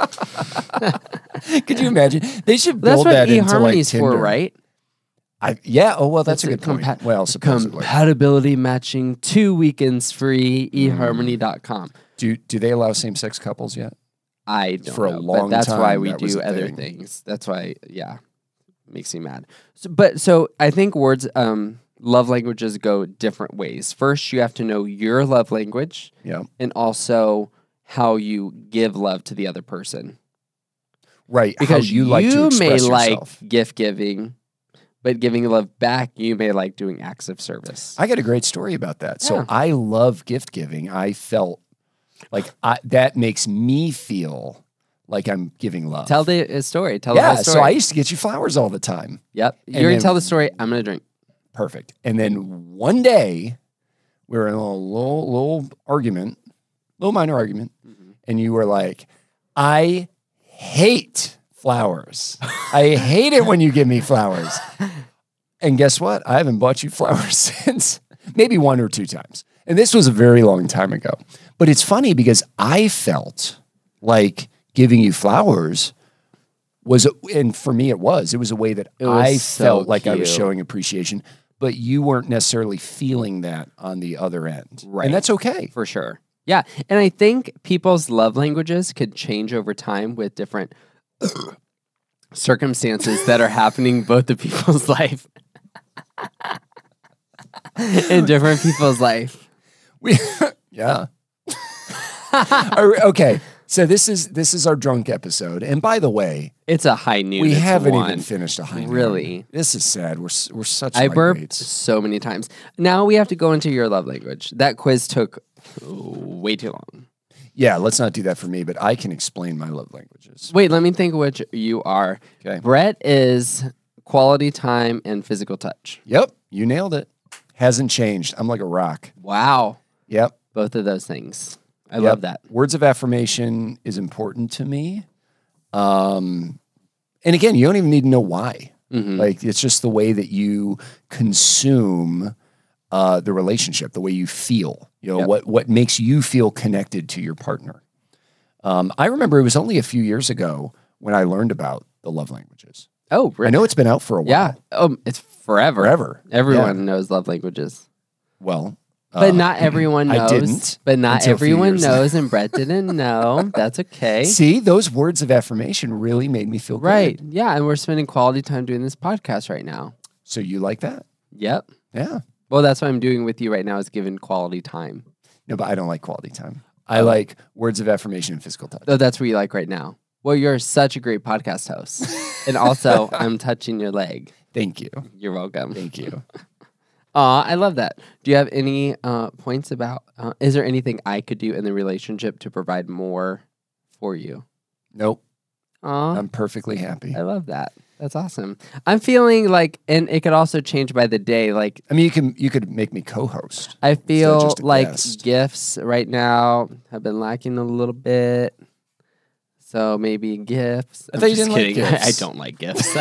Could you imagine? They should That's build what that into like eHarmony's Tinder. for, right? I, yeah. Oh well, that's It's a good point. compa- Well, supposedly. Compatibility matching two weekends free, e harmony dot com. do do they allow same sex couples yet? I don't For a know, long but that's why time, we that was do a other thing. things. That's why, yeah, makes me mad. So, but so I think words, um, love languages go different ways. First, you have to know your love language, Yeah. and also how you give love to the other person. Right. Because how you like to may express like yourself. gift giving, but giving love back, you may like doing acts of service. I got a great story about that. So Yeah. I love gift giving. I felt like I, that makes me feel like I'm giving love. Tell the uh, story. Tell yeah. the whole So story. I used to get you flowers all the time. Yep. And You're going then- to tell the story. I'm going to drink. Perfect. And then one day we were in a little, little, little argument, little minor argument. Mm-hmm. And you were like, I hate flowers. I hate it when you give me flowers. And guess what? I haven't bought you flowers since. Maybe one or two times. And this was a very long time ago. But it's funny because I felt like giving you flowers was, a, and for me it was, it was a way that It was I so felt like I was cute. showing appreciation, but you weren't necessarily feeling that on the other end. Right. And that's okay. For sure. Yeah. And I think people's love languages could change over time with different circumstances that are happening both of people's life. In different people's life. We, yeah. Are- okay. So this is this is our drunk episode. And by the way, It's a high noon. we It's haven't one. even finished a high noon. Really? This is sad. We're s- we're such I burped lightweights. so many times. Now we have to go into your love language. That quiz took way too long. Yeah, let's not do that for me, but I can explain my love languages. Wait, let me think which you are. Okay. Brett is quality time and physical touch. Yep, you nailed it. Hasn't changed. I'm like a rock. Wow. Yep. Both of those things. I Yep. love that. Words of affirmation is important to me. Um, and again, you don't even need to know why. Mhm. Like it's just the way that you consume uh, the relationship, the way you feel. You know Yep. what what makes you feel connected to your partner. Um, I remember it was only a few years ago when I learned about the love languages. Oh, I really? know it's been out for a while. Yeah. Oh, it's forever. Forever. Everyone knows love languages. Well, But uh, not everyone I knows. didn't But not until a few everyone years. knows, and Brett didn't know. That's okay. See, those words of affirmation really made me feel Right. good. Yeah. And we're spending quality time doing this podcast right now. So you like that? Yep. Yeah. Well, that's what I'm doing with you right now is giving quality time. No, but I don't like quality time. I Oh. like words of affirmation and physical touch. Oh, that's what you like right now. Well, you're such a great podcast host. And also, I'm touching your leg. Thank you. You're welcome. Thank you. Aw, I love that. Do you have any uh, points about, uh, is there anything I could do in the relationship to provide more for you? Nope. Aw, I'm perfectly happy. I love that. That's awesome. I'm feeling like, and it could also change by the day. Like, I mean, you can you could make me co-host. I feel just a like guest. gifts right now have been lacking a little bit. So maybe gifts. I I'm thought you just didn't like kidding. I, I gifts. don't like gifts.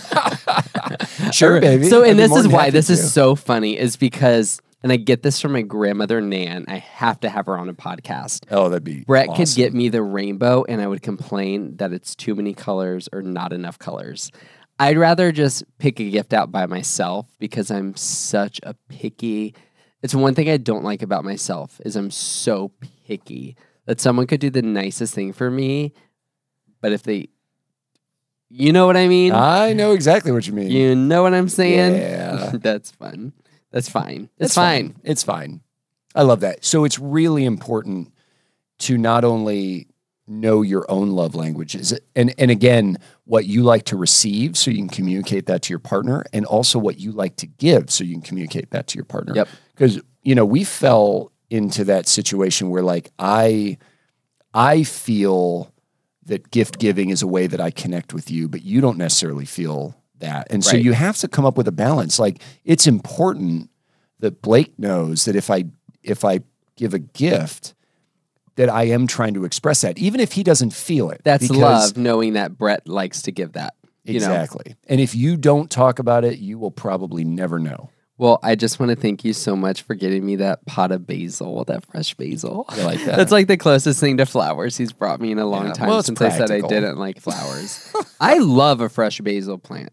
Sure, baby. So, I'd and be this more is than why happy this to. is so funny is because, and I get this from my grandmother Nan. I have to have her on a podcast. Oh, that'd be Brett awesome. could get me the rainbow, and I would complain that it's too many colors or not enough colors. I'd rather just pick a gift out by myself because I'm such a picky. It's one thing I don't like about myself is I'm so picky that someone could do the nicest thing for me, but if they, you know what I mean? I know exactly what you mean. You know what I'm saying? Yeah. That's fun. That's fine. It's, fine. It's fine. I love that. So it's really important to not only know your own love languages. And, and again, what you like to receive so you can communicate that to your partner, and also what you like to give so you can communicate that to your partner. Yep. Because, you know, we fell into that situation where like I, I feel that gift giving is a way that I connect with you, but you don't necessarily feel that. And so Right. you have to come up with a balance. Like it's important that Blake knows that if I, if I give a gift, that I am trying to express that, even if he doesn't feel it. That's because- love, knowing that Brett likes to give that. You know? Exactly. And if you don't talk about it, you will probably never know. Well, I just want to thank you so much for getting me that pot of basil, that fresh basil. I like that. That's like the closest thing to flowers he's brought me in a long Yeah. time Well, it's since I said I practical. didn't like flowers. I love a fresh basil plant.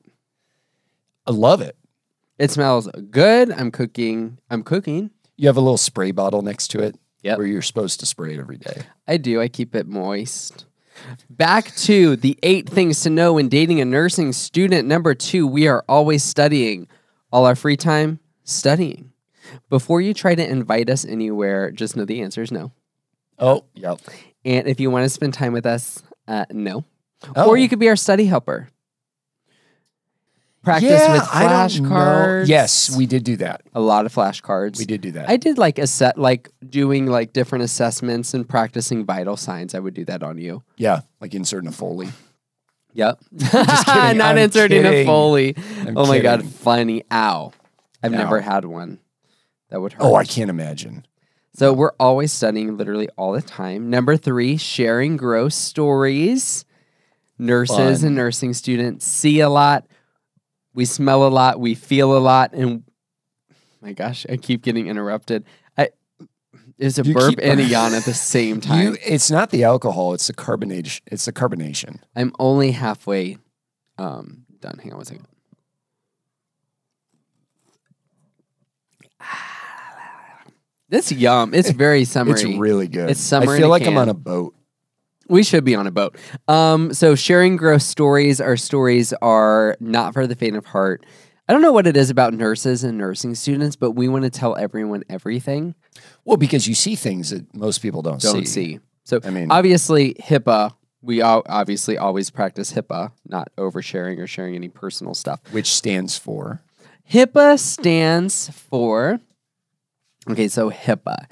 I love it. It smells good. I'm cooking. I'm cooking. You have a little spray bottle next to it Yep. where you're supposed to spray it every day. I do. I keep it moist. Back to the eight things to know when dating a nursing student. Number two, we are always studying. All our free time, studying. Before you try to invite us anywhere, just know the answer is no. Oh, yep. And if you want to spend time with us, uh, no. Oh. Or you could be our study helper. Practice Yeah, with I don't know. flashcards. Yes, we did do that. A lot of flashcards. We did do that. I did like a set, like doing like different assessments and practicing vital signs. I would do that on you. yeah, like inserting a Foley. Yep. Just kidding. Not I'm inserting a kidding. Foley. I'm oh my God. kidding. Funny. Ow. I've Ow. never had one. That would hurt. Oh, I can't imagine. So we're always studying literally all the time. Number three, sharing gross stories. Nurses Fun. and nursing students see a lot. We smell a lot. We feel a lot. And my gosh, I keep getting interrupted. I It's a You burp keep- and a yawn at the same time. You, it's not the alcohol, it's the carbonation. It's the carbonation. I'm only halfway um, done. Hang on one second. It's yum. It's very summery. It's really good. It's summer I in feel a like I'm can. on a boat. We should be on a boat. Um, so sharing gross stories. Our stories are not for the faint of heart. I don't know what it is about nurses and nursing students, but we want to tell everyone everything. Well, because you see things that most people don't, Don't see. see. So I mean- obviously HIPAA. We all obviously always practice HIPAA, not oversharing or sharing any personal stuff. Which stands for HIPAA stands for, okay, so HIPAA,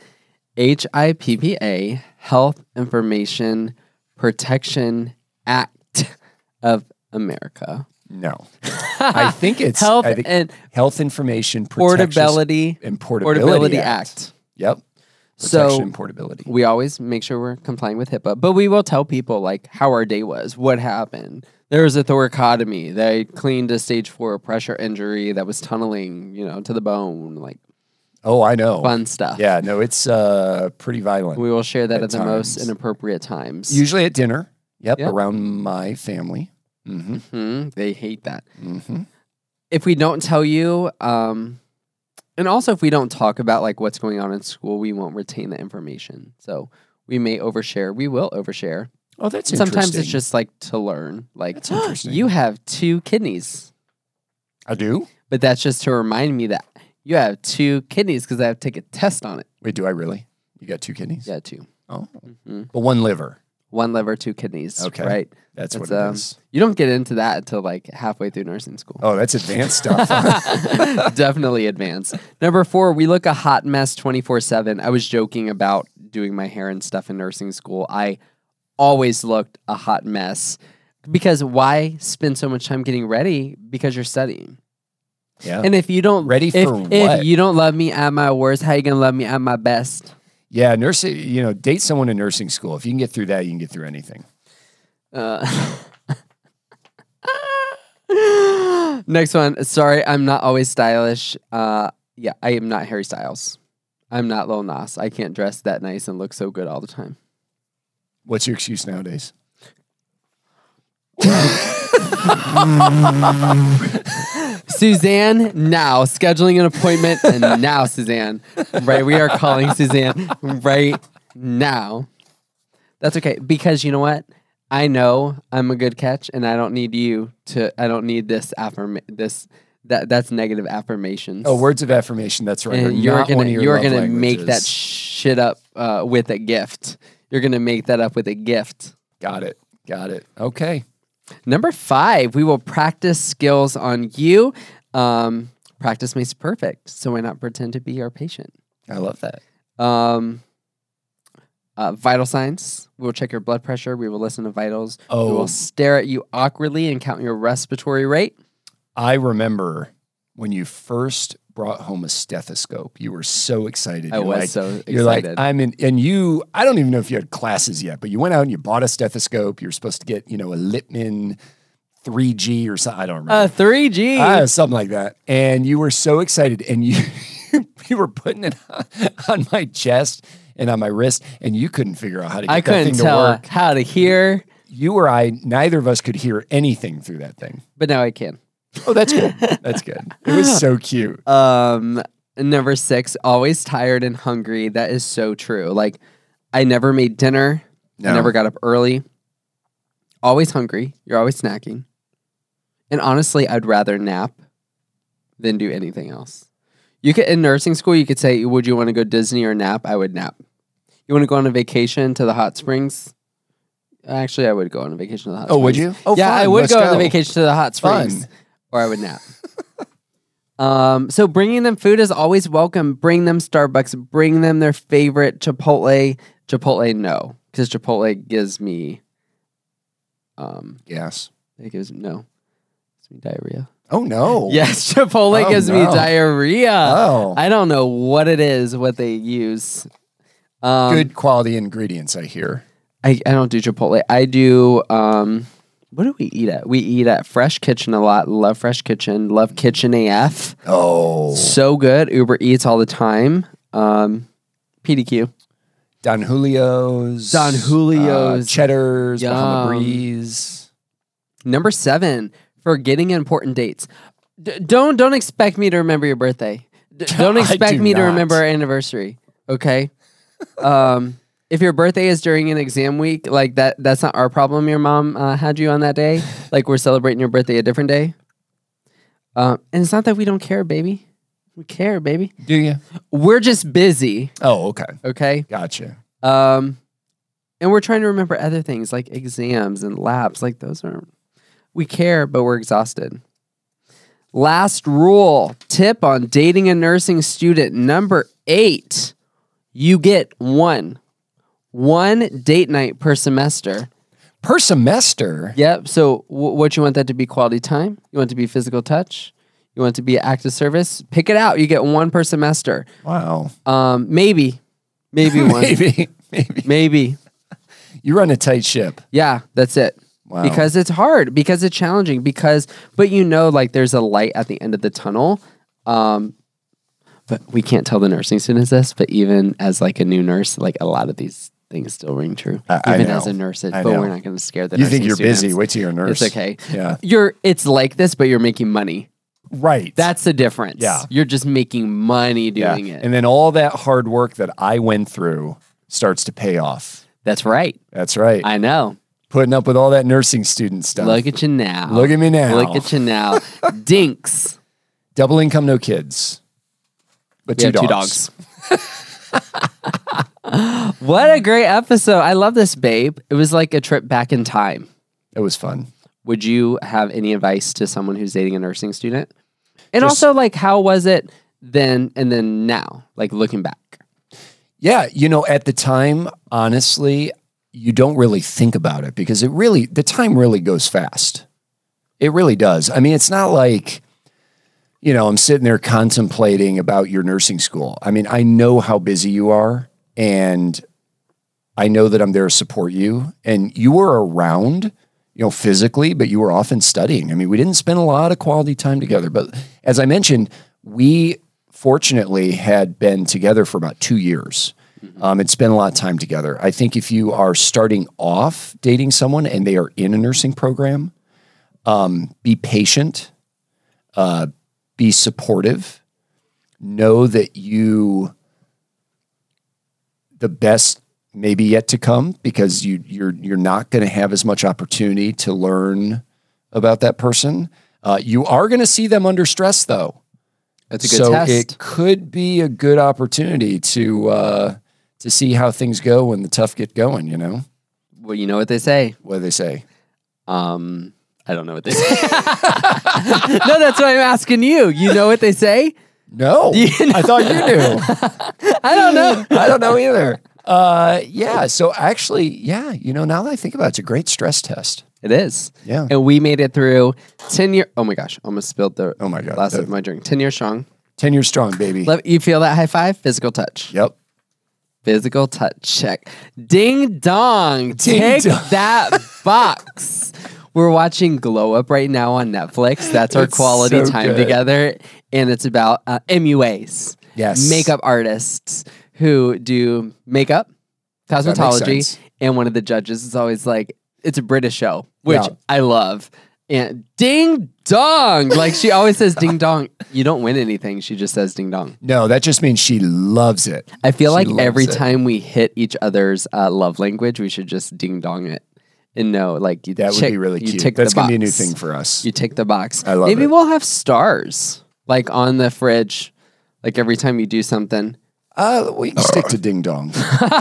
H I P P A, Health Information Protection Act of America. no. I think it's Health I think and Health Information Protection Portability, and Portability, Portability Act. Act. Yep. So- Protection and portability. We always make sure we're complying with HIPAA, but we will tell people like how our day was, what happened. There was a thoracotomy. They cleaned a stage four pressure injury that was tunneling, you know, to the bone, like Oh, I know. fun stuff. Yeah, no, it's uh, pretty violent. We will share that At at, the most times. inappropriate times. Usually at dinner. Yep, Yep. around my family. Mm-hmm. Mhm, they hate that. Mm-hmm. If we don't tell you, um, and also if we don't talk about like what's going on in school, we won't retain the information. So we may overshare. We will overshare. Oh, that's Sometimes interesting. it's just like to learn. Like, That's interesting. you have two kidneys. I do? But that's just to remind me that you have two kidneys because I have to take a test on it. Wait, do I really? You got two kidneys? Yeah, two. Oh. Mhm. But one liver. One liver, two kidneys. Okay. Right? That's, That's, what it um, is. You don't get into that until like halfway through nursing school. Oh, that's advanced stuff. Definitely advanced. Number four, we look a hot mess twenty-four seven. I was joking about doing my hair and stuff in nursing school. I always looked a hot mess because why spend so much time getting ready? Because you're studying. Yeah. And if you don't Ready if, for what? if you don't love me at my worst, how you gonna love me at my best? Yeah, nursing, you know, date someone in nursing school. If you can get through that, you can get through anything. Uh, next one. Sorry, I'm not always stylish. Uh, yeah, I am not Harry Styles. I'm not Lil Nas. I can't dress that nice and look so good all the time. What's your excuse nowadays? Suzanne, now scheduling an appointment, and now Suzanne, right? We are calling Suzanne right now. That's okay because you know what? I know I'm a good catch, and I don't need you to. I don't need this affirm. This that that's negative affirmations. Oh, words of affirmation. That's right. are and you're not gonna one of your you're love gonna make that languages. shit up uh, with a gift. You're going to make that up with a gift. Got it. Got it. Okay. Number five, we will practice skills on you. Um, practice makes perfect, so why not pretend to be your patient? I love that. Um, uh, vital signs. We will check your blood pressure. We will listen to vitals. Oh. We will stare at you awkwardly and count your respiratory rate. I remember when you first brought home a stethoscope. You were so excited. I You're was like, so excited. You're like, I'm in, and you, I don't even know if you had classes yet, but you went out and you bought a stethoscope. You're supposed to get, you know, a Littman three G or something. I don't remember. Uh, three G. Uh, something like that. And you were so excited, and you you were putting it on my chest and on my wrist, and you couldn't figure out how to get I that couldn't thing to tell work. how to hear, You or I, neither of us could hear anything through that thing. but now I can. Oh, that's good. That's good. It was so cute. Um, number six, always tired and hungry. That is so true. Like, I never made dinner. No. I never got up early. Always hungry. You're always snacking. And honestly, I'd rather nap than do anything else. You could, in nursing school, you could say, would you want to go Disney or nap? I would nap. You want to go on a vacation to the hot springs? Actually, I would go on a vacation to the hot Oh, springs. would you? Oh, yeah, fun. I would Let's go, go. on a vacation to the hot springs. Fun. Or I would nap. um, so bringing them food is always welcome. Bring them Starbucks. Bring them their favorite Chipotle. Chipotle, no. Because Chipotle gives me... Um, Yes. it gives no. Gives me diarrhea. Oh, no. Yes, Chipotle Oh, gives me no. diarrhea. Oh. I don't know what it is, what they use. Um, Good quality ingredients, I hear. I, I don't do Chipotle. I do, um, what do we eat at? We eat at Fresh Kitchen a lot. Love Fresh Kitchen. Love Kitchen A F. Oh. So good. Uber Eats all the time. Um, P D Q. Don Julio's. Don Julio's. Uh, Cheddar's. Yum. Bahama Breeze. Number seven, forgetting important dates. D- don't don't expect me to remember your birthday. D- don't I expect do me to not. remember our anniversary. Okay. um, if your birthday is during an exam week, like that, that's not our problem. Your mom uh, had you on that day. Like we're celebrating your birthday a different day. Um, and it's not that we don't care, baby. We care, baby. Do you? We're just busy. Oh, okay. Okay. Gotcha. Um, and we're trying to remember other things like exams and labs. Like those are, we care, but we're exhausted. Last rule, tip on dating a nursing student. Number eight, you get one, one date night per semester. Per semester? Yep. So w- what you want that to be quality time? You want it to be physical touch? You want it to be active service? Pick it out. You get one per semester. Wow. Um, maybe, maybe one, Maybe. Maybe. maybe. You run a tight ship. Yeah, that's it. Wow. Because it's hard, because it's challenging, because, but you know, like there's a light at the end of the tunnel. Um, but we can't tell the nursing students this, but even as like a new nurse, like a lot of these things still ring true. I- I even know. as a nurse, it, I but know. we're not going to scare the You nursing think you're students. busy. Wait till you're a nurse. It's okay. Yeah. You're, it's like this, but you're making money. Right. That's the difference. Yeah. You're just making money yeah. doing it. And then all that hard work that I went through starts to pay off. That's right. That's right. I know. Putting up with all that nursing student stuff. Look at you now. Look at me now. Look at you now. Dinks. Double income, no kids. But We two have dogs. two dogs. What a great episode. I love this, babe. It was like a trip back in time. It was fun. Would you have any advice to someone who's dating a nursing student? And Just- also, like, how was it then and then now, like looking back? Yeah, you know, at the time, honestly, you don't really think about it because it really, the time really goes fast. It really does. I mean, it's not like, you know, I'm sitting there contemplating about your nursing school. I mean, I know how busy you are and I know that I'm there to support you. And you were around, you know, physically, but you were often studying. I mean, we didn't spend a lot of quality time together. But as I mentioned, we fortunately had been together for about two years. Um, and spent a lot of time together. I think if you are starting off dating someone and they are in a nursing program, um, be patient, uh, be supportive, know that you, the best may be yet to come because you, you're, you're not going to have as much opportunity to learn about that person. Uh, you are going to see them under stress though. That's a good so test. it could be a good opportunity to, uh, to see how things go when the tough get going, you know? Well, you know what they say. What do they say? Um, I don't know what they say. No, that's why I'm asking you. You know what they say? No. You know? I thought you knew. I don't know. I don't know either. Uh, yeah. So actually, yeah, you know, now that I think about it, it's a great stress test. It is. Yeah. And we made it through ten years. Oh my gosh. Almost spilled the Oh my God. last The- of my drink. ten years strong. ten years strong, baby. Love, you feel that high five? Physical touch. Yep. Physical touch check. Ding dong. Ding Tick dong. that box. We're watching Glow Up right now on Netflix. That's our It's quality so time good. together. And it's about uh, M U As. Yes. Makeup artists who do makeup, cosmetology. sense. And one of the judges is always like, it's a British show, which Yeah. I love. And ding dong. Like she always says ding dong. You don't win anything. She just says ding dong. No, that just means she loves it. I feel She like loves every it. time we hit each other's uh, love language, we should just ding dong it. And no, like you That would tick- be really you cute. tick That's the going to be a new box. thing for us. You tick the box. I love Maybe it. we'll have stars like on the fridge. Like every time you do something. Uh, we can stick to ding dong.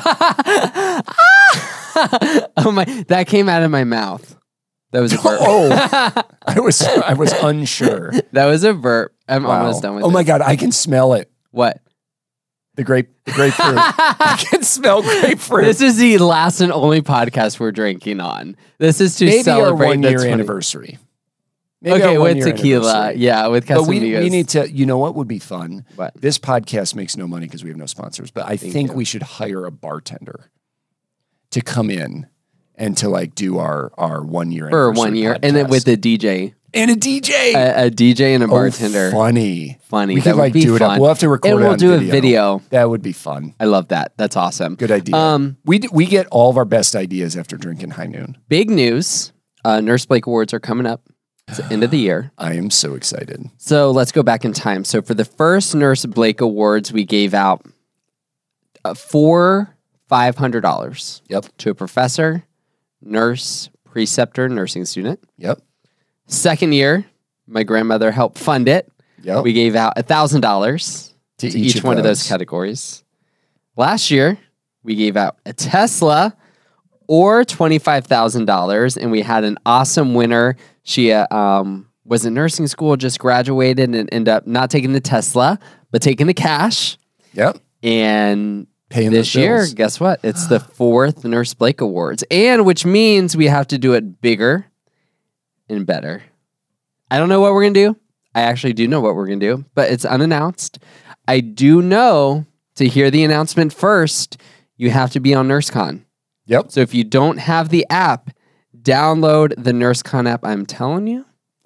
Oh my, that came out of my mouth. That was a burp. Oh, I was I was unsure. That was a burp. I'm Wow. almost done with Oh it. my God, I can smell it. What? The grape, the grapefruit. I can smell grapefruit. This is the last and only podcast we're drinking on. This is to Maybe our celebrate one the year twenty anniversary. Maybe Okay, our with one-year tequila. anniversary. Yeah, with But we, Casamigos. we need to, you know what would be fun? What? This podcast makes no money because we have no sponsors, but I think you. we should hire a bartender to come in and to like do our, our one year for one year. And then with a D J. and a D J. A, a D J and a Oh, bartender. funny. Funny. We That could would like be do it up. fun. We'll have to record And it we'll on do a video. video. That would be fun. I love that. That's awesome. Good idea. Um, we, d- we get all of our best ideas after drinking High Noon. Big news. Uh, Nurse Blake Awards are coming up. It's the end of the year. I am so excited. So let's go back in time. So for the first Nurse Blake Awards, we gave out uh, four five hundred dollars Yep. to a professor, nurse, preceptor, nursing student. Yep. Second year, my grandmother helped fund it. Yep. We gave out one thousand dollars To to each each, of one of those those. categories. Last year, we gave out a Tesla or twenty-five thousand dollars, and we had an awesome winner. She uh, um, was in nursing school, just graduated, and ended up not taking the Tesla, but taking the cash. Yep. And Paying this those year, bills. guess what? It's the fourth Nurse Blake Awards, and which means we have to do it bigger and better. I don't know what we're going to do. I actually do know what we're going to do, but it's unannounced. I do know to hear the announcement first, you have to be on NurseCon. Yep. So if you don't have the app, download the NurseCon app. I'm telling you,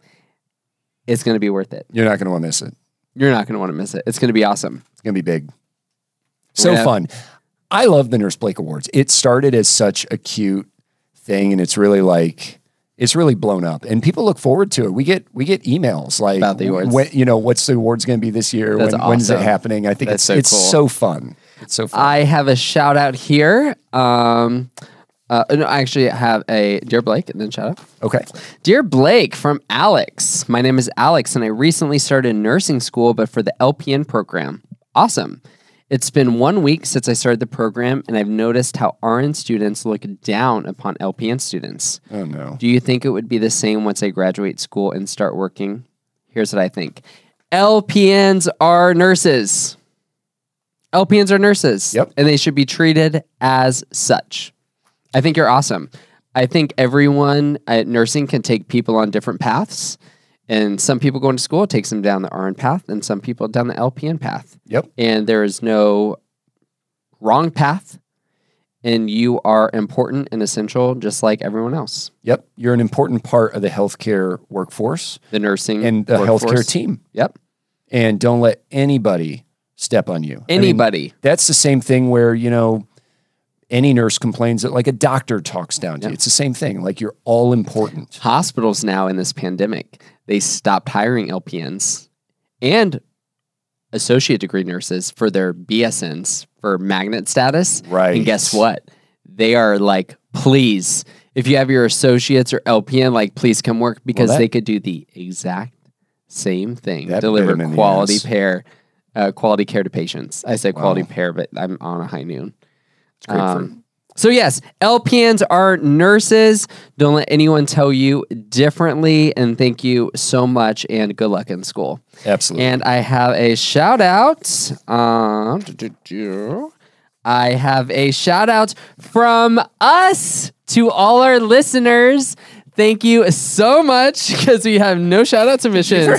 it's going to be worth it. You're not going to want to miss it. You're not going to want to miss it. It's going to be awesome. It's going to be big. So Yeah. fun. I love the Nurse Blake Awards. It started as such a cute thing, and it's really like it's really blown up, and people look forward to it. We get we get emails like About the awards. When, you know, what's the awards going to be this year? That's when, When's it awesome. happening? I think That's it's so it's cool. so fun. It's so fun. I have a shout out here. Um, uh, no, I actually have a Dear Blake, and then shout out. okay. Dear Blake from Alex. My name is Alex, and I recently started nursing school, but for the L P N program. Awesome. It's been one week since I started the program, and I've noticed how R N students look down upon L P N students. Oh no. Do you think it would be the same once I graduate school and start working? Here's what I think. L P Ns are nurses. L P Ns are nurses. Yep. And they should be treated as such. I think you're awesome. I think everyone at nursing can take people on different paths. And some people going to school, it takes them down the R N path, and some people down the L P N path. Yep. And there is no wrong path. And you are important and essential just like everyone else. Yep. You're an important part of the healthcare workforce The nursing and the workforce. healthcare team. Yep. And don't let anybody step on you. I mean, Anybody. that's the same thing where, you know, any nurse complains that like a doctor talks down to you. It's the same thing. Like you're all important. Hospitals now in this pandemic, they stopped hiring L P Ns and associate degree nurses for their B S Ns for magnet status. Right. And guess what? They are like, please, if you have your associates or L P N, like, please come work because that- they could do the exact same thing. That bit Deliver 'em in the quality ass. care, uh, quality care to patients. I say quality Wow. care, but I'm on a high noon. Um, so yes, L P Ns are nurses. Don't let anyone tell you differently. And thank you so much and good luck in school. Absolutely. And I have a shout out. Um, I have a shout out from us to all our listeners. Thank you so much because we have no shout out submissions.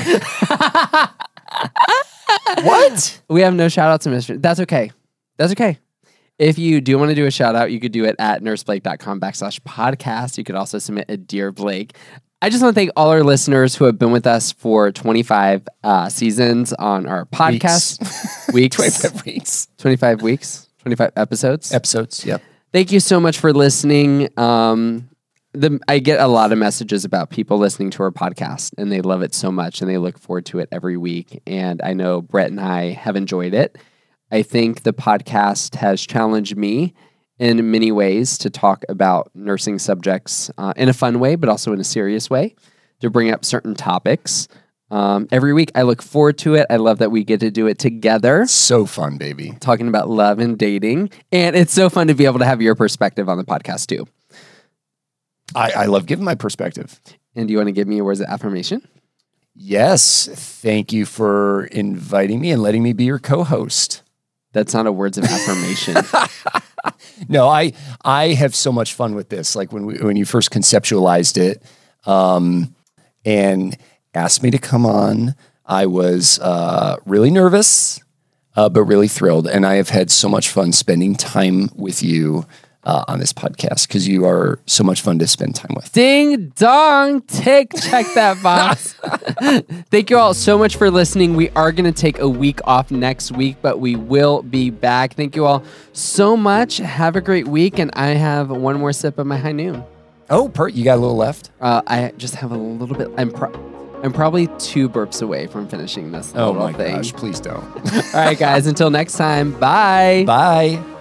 What? We have no shout out submissions. That's okay. That's okay. If you do want to do a shout out, you could do it at nurseblake.com backslash podcast. You could also submit a Dear Blake. I just want to thank all our listeners who have been with us for twenty-five uh, seasons on our podcast. Weeks. weeks. twenty-five weeks. twenty-five weeks. twenty-five episodes. Episodes, yep. Thank you so much for listening. Um, the, I get a lot of messages about people listening to our podcast, and they love it so much, and they look forward to it every week. And I know Brett and I have enjoyed it. I think the podcast has challenged me in many ways to talk about nursing subjects uh, in a fun way, but also in a serious way, to bring up certain topics. Um, every week, I look forward to it. I love that we get to do it together. So fun, baby. Talking about love and dating. And it's so fun to be able to have your perspective on the podcast, too. I, I love giving my perspective. And do you want to give me your words of affirmation? Yes. Thank you for inviting me and letting me be your co-host. That's not a words of affirmation. No, I I have so much fun with this. Like when we when you first conceptualized it um, and asked me to come on, I was uh, really nervous, uh, but really thrilled. And I have had so much fun spending time with you uh, on this podcast because you are so much fun to spend time with. Ding dong, tick, check that box. Thank you all so much for listening. We are going to take a week off next week, but we will be back. Thank you all so much. Have a great week. And I have one more sip of my high noon. Oh, Pert, you got a little left? Uh, I just have a little bit. I'm pro- I'm probably two burps away from finishing this Oh little my thing. gosh, please don't. All right, guys, until next time. Bye. Bye.